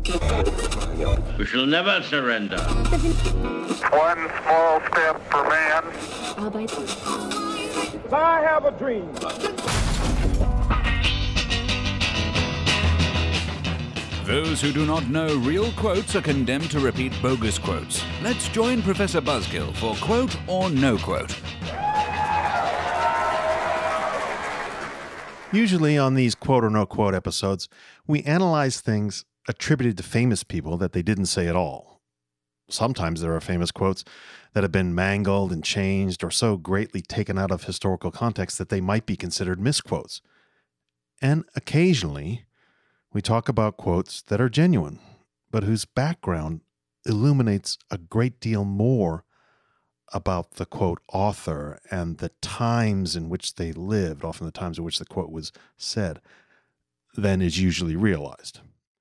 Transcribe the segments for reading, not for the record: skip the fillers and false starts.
We shall never surrender. One small step for man. I have a dream. Those who do not know real quotes are condemned to repeat bogus quotes. Let's join Professor Buzzkill for Quote or No Quote. Usually on these quote or no quote episodes, we analyze things attributed to famous people that they didn't say at all. Sometimes there are famous quotes that have been mangled and changed or so greatly taken out of historical context that they might be considered misquotes. And occasionally, we talk about quotes that are genuine, but whose background illuminates a great deal more about the quote author and the times in which they lived, often the times in which the quote was said, than is usually realized.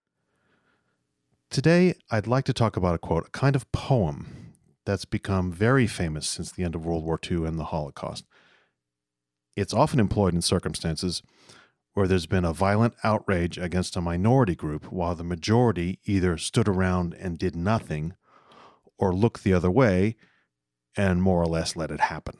Today, I'd like to talk about a quote, a kind of poem that's become very famous since the end of World War II and the Holocaust. It's often employed in circumstances where there's been a violent outrage against a minority group while the majority either stood around and did nothing or looked the other way and more or less let it happen.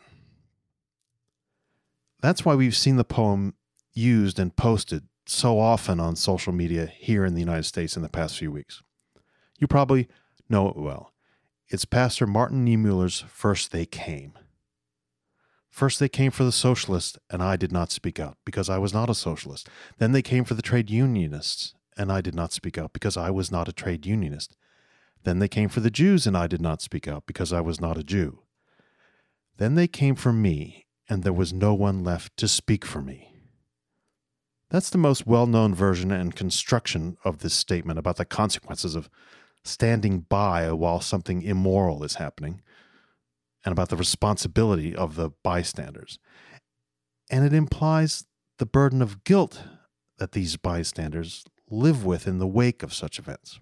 That's why we've seen the poem used and posted so often on social media here in the United States in the past few weeks. You probably know it well. It's Pastor Martin Niemöller's First They Came. First they came for the socialists, and I did not speak out, because I was not a socialist. Then they came for the trade unionists, and I did not speak out, because I was not a trade unionist. Then they came for the Jews, and I did not speak out, because I was not a Jew. Then they came for me, and there was no one left to speak for me. That's the most well-known version and construction of this statement about the consequences of standing by while something immoral is happening, and about the responsibility of the bystanders. And it implies the burden of guilt that these bystanders live with in the wake of such events.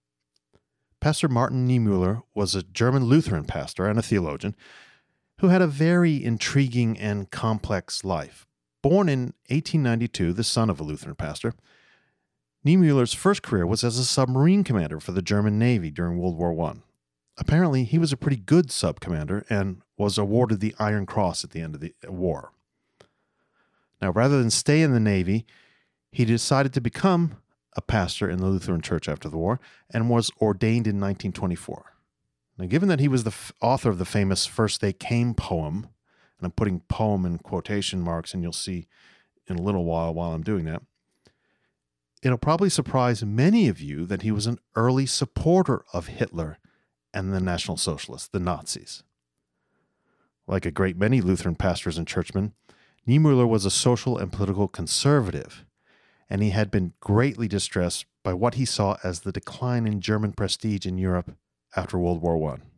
Pastor Martin Niemöller was a German Lutheran pastor and a theologian who had a very intriguing and complex life. Born in 1892, the son of a Lutheran pastor, Niemöller's first career was as a submarine commander for the German Navy during World War I. Apparently, he was a pretty good sub-commander and was awarded the Iron Cross at the end of the war. Now, rather than stay in the Navy, he decided to become a pastor in the Lutheran Church after the war and was ordained in 1924. Now, given that he was the author of the famous First They Came poem, and I'm putting poem in quotation marks, and you'll see in a little while I'm doing that, it'll probably surprise many of you that he was an early supporter of Hitler and the National Socialists, the Nazis. Like a great many Lutheran pastors and churchmen, Niemöller was a social and political conservative, and he had been greatly distressed by what he saw as the decline in German prestige in Europe after World War I.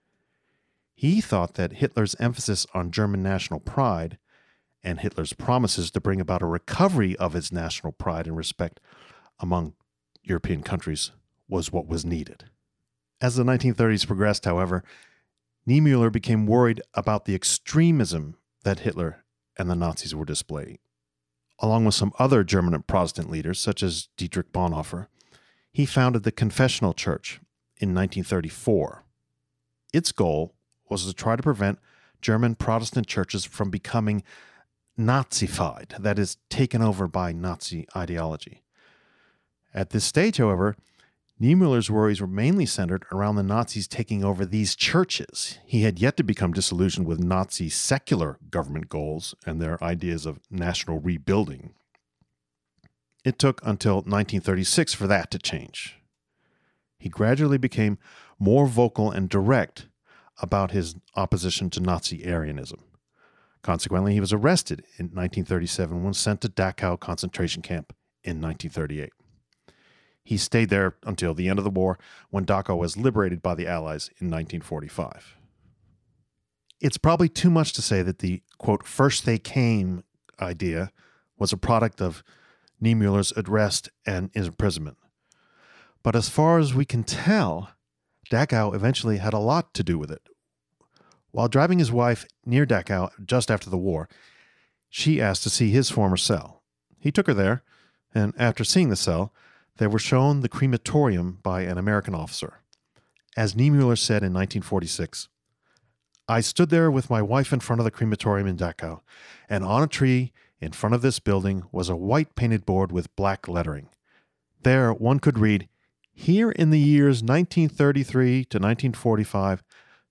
He thought that Hitler's emphasis on German national pride and Hitler's promises to bring about a recovery of its national pride and respect among European countries was what was needed. As the 1930s progressed, however, Niemöller became worried about the extremism that Hitler and the Nazis were displaying. Along with some other German Protestant leaders, such as Dietrich Bonhoeffer, he founded the Confessional Church in 1934. Its goal was to try to prevent German Protestant churches from becoming Nazified, that is, taken over by Nazi ideology. At this stage, however, Niemöller's worries were mainly centered around the Nazis taking over these churches. He had yet to become disillusioned with Nazi secular government goals and their ideas of national rebuilding. It took until 1936 for that to change. He gradually became more vocal and direct about his opposition to Nazi Aryanism. Consequently, he was arrested in 1937 and was sent to Dachau concentration camp in 1938. He stayed there until the end of the war, when Dachau was liberated by the Allies in 1945. It's probably too much to say that the, quote, First They Came idea was a product of Niemöller's arrest and imprisonment. But as far as we can tell, Dachau eventually had a lot to do with it. While driving his wife near Dachau just after the war, she asked to see his former cell. He took her there, and after seeing the cell, They were shown the crematorium by an American officer. As Niemöller said in 1946, "I stood there with my wife in front of the crematorium in Dachau, and on a tree in front of this building was a white painted board with black lettering. There one could read, 'Here in the years 1933 to 1945,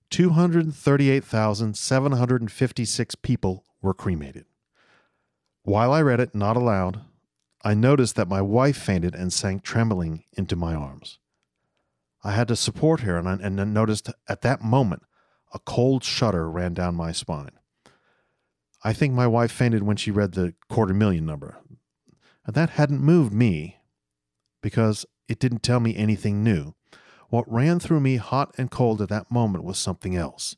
238,756 people were cremated.' While I read it, not aloud, I noticed that my wife fainted and sank trembling into my arms. I had to support her, and I noticed at that moment a cold shudder ran down my spine. I think my wife fainted when she read the 250,000 number. And that hadn't moved me, because it didn't tell me anything new. What ran through me hot and cold at that moment was something else.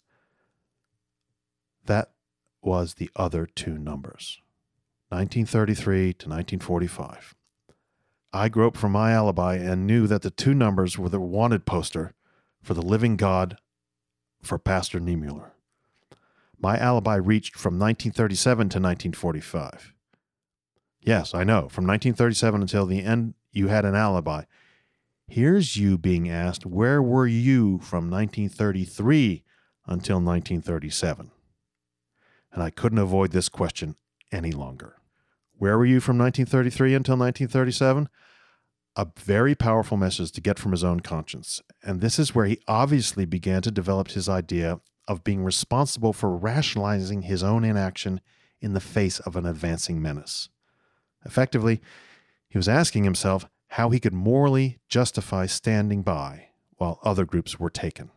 That was the other two numbers, 1933 to 1945. I groped for my alibi and knew that the two numbers were the wanted poster for the living God for Pastor Niemöller. My alibi reached from 1937 to 1945. Yes, I know, from 1937 until the end, you had an alibi. Here's you being asked, where were you from 1933 until 1937? And I couldn't avoid this question any longer. Where were you from 1933 until 1937? A very powerful message to get from his own conscience. And this is where he obviously began to develop his idea of being responsible for rationalizing his own inaction in the face of an advancing menace. Effectively, he was asking himself how he could morally justify standing by while other groups were taken.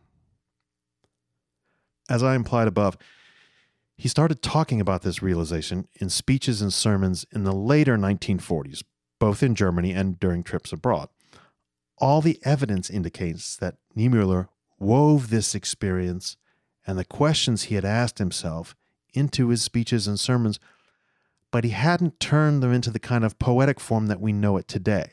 As I implied above, he started talking about this realization in speeches and sermons in the later 1940s, both in Germany and during trips abroad. All the evidence indicates that Niemöller wove this experience and the questions he had asked himself into his speeches and sermons, but he hadn't turned them into the kind of poetic form that we know it today.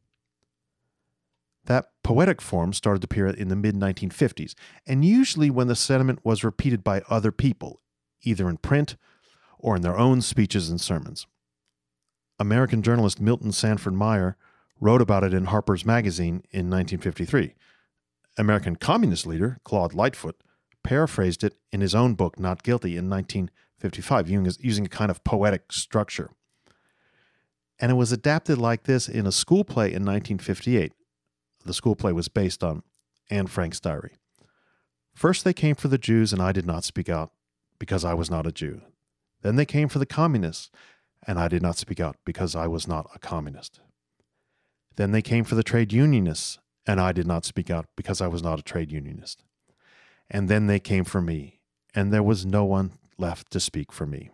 That poetic form started to appear in the mid-1950s, and usually when the sentiment was repeated by other people, either in print or in their own speeches and sermons. American journalist Milton Sanford Meyer wrote about it in Harper's Magazine in 1953. American communist leader Claude Lightfoot paraphrased it in his own book, Not Guilty, in 1955, using a kind of poetic structure. And it was adapted like this in a school play in 1958. The school play was based on Anne Frank's diary. First they came for the Jews, and I did not speak out because I was not a Jew. Then they came for the communists, and I did not speak out because I was not a communist. Then they came for the trade unionists, and I did not speak out because I was not a trade unionist. And then they came for me, and there was no one left to speak for me.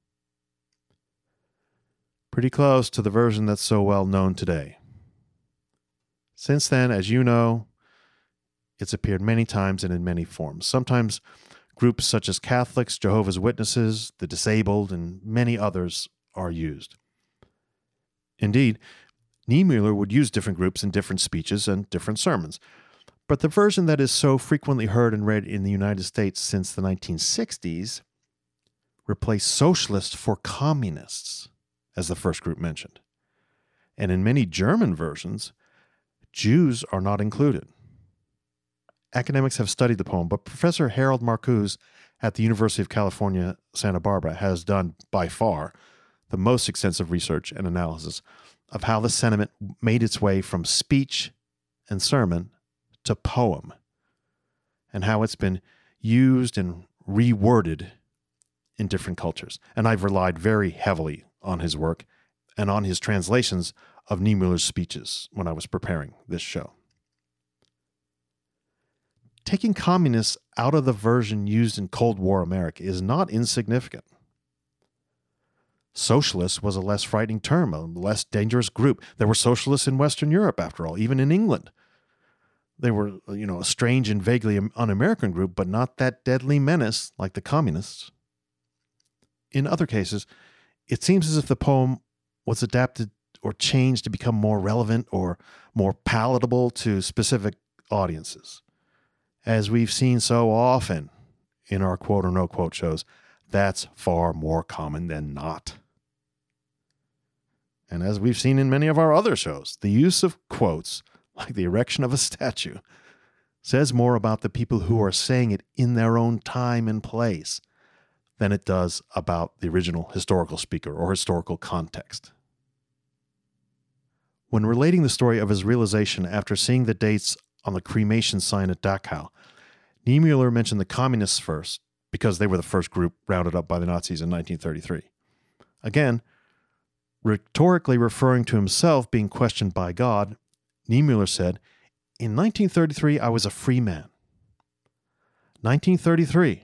Pretty close to the version that's so well known today. Since then, as you know, it's appeared many times and in many forms. Sometimes groups such as Catholics, Jehovah's Witnesses, the disabled, and many others are used. Indeed, Niemöller would use different groups in different speeches and different sermons. But the version that is so frequently heard and read in the United States since the 1960s replaced socialists for communists, as the first group mentioned. And in many German versions, Jews are not included. Academics have studied the poem, but Professor Harold Marcuse at the University of California, Santa Barbara has done, by far, the most extensive research and analysis of how the sentiment made its way from speech and sermon to poem, and how it's been used and reworded in different cultures. And I've relied very heavily on his work and on his translations of Niemöller's speeches when I was preparing this show. Taking communists out of the version used in Cold War America is not insignificant. Socialist was a less frightening term, a less dangerous group. There were socialists in Western Europe, after all, even in England. They were, a strange and vaguely un-American group, but not that deadly menace like the communists. In other cases, it seems as if the poem was adapted or changed to become more relevant or more palatable to specific audiences. As we've seen so often in our quote or no quote shows, that's far more common than not. And as we've seen in many of our other shows, the use of quotes, like the erection of a statue, says more about the people who are saying it in their own time and place than it does about the original historical speaker or historical context. When relating the story of his realization after seeing the dates on the cremation sign at Dachau, Niemöller mentioned the communists first because they were the first group rounded up by the Nazis in 1933. Again, rhetorically referring to himself being questioned by God, Niemöller said, "In 1933, I was a free man." 1933.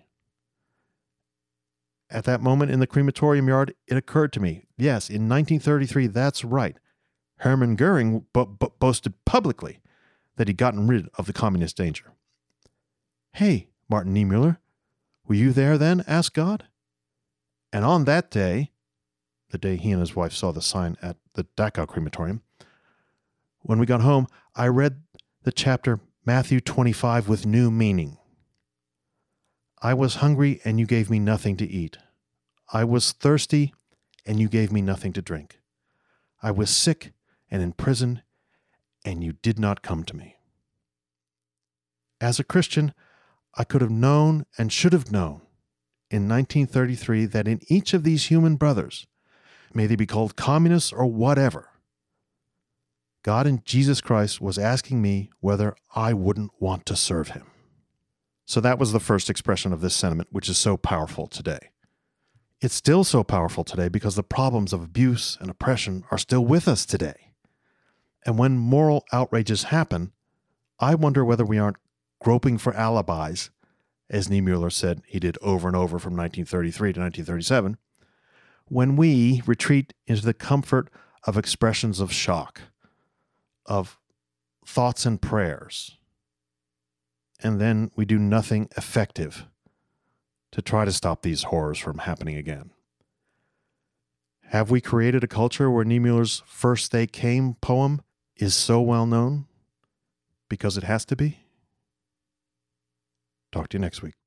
At that moment in the crematorium yard, it occurred to me, yes, in 1933, that's right. Hermann Goering boasted publicly that he'd gotten rid of the communist danger. "Hey, Martin Niemöller, were you there then?" asked God. And on that day, the day he and his wife saw the sign at the Dachau crematorium, when we got home, I read the chapter Matthew 25 with new meaning. "I was hungry, and you gave me nothing to eat. I was thirsty, and you gave me nothing to drink. I was sick and in prison, and you did not come to me." As a Christian, I could have known and should have known in 1933 that in each of these human brothers, may they be called communists or whatever, God in Jesus Christ was asking me whether I wouldn't want to serve him. So that was the first expression of this sentiment, which is so powerful today. It's still so powerful today because the problems of abuse and oppression are still with us today. And when moral outrages happen, I wonder whether we aren't groping for alibis, as Niemöller said he did over and over from 1933 to 1937, when we retreat into the comfort of expressions of shock, of thoughts and prayers, and then we do nothing effective to try to stop these horrors from happening again. Have we created a culture where Niemöller's First They Came poem is so well known because it has to be? Talk to you next week.